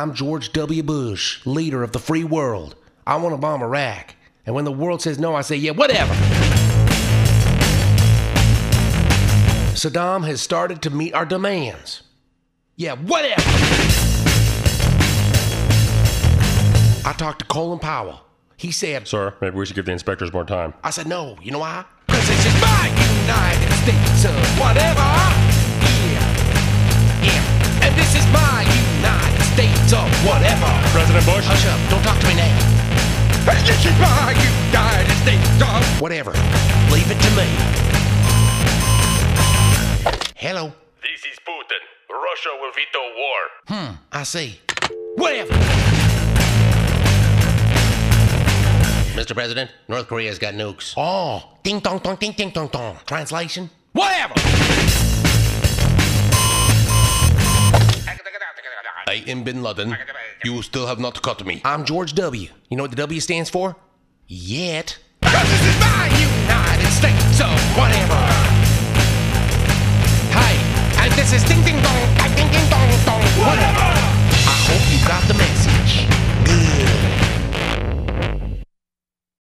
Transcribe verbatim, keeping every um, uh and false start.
I'm George W. Bush, leader of the free world. I want to bomb Iraq. And when the world says no, I say, yeah, whatever. Saddam has started to meet our demands. Yeah, whatever. I talked to Colin Powell. He said, Sir, maybe we should give the inspectors more time. I said, no, you know why? Because this is my United States of whatever. Yeah, yeah. And this is my United States of whatever. President Bush? Hush up, don't talk to me now. And this is my United States of whatever. Leave it to me. Hello. This is Putin. Russia will veto war. Hmm, I see. Whatever. Mister President, North Korea's got nukes. Oh, ding dong dong ding ding dong dong. Translation? Whatever. I am Bin Laden. You still have not caught me. I'm George W. You know what the W stands for? Yet.